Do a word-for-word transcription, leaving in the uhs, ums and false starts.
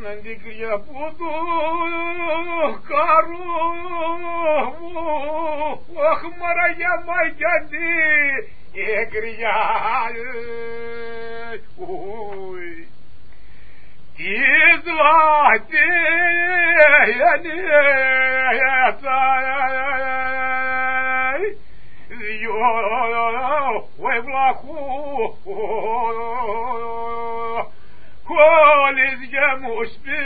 Нандик я буду корову, ох, марая мой дяди, и грязь, ой, и золотые леса, ой, влаху, коли я муж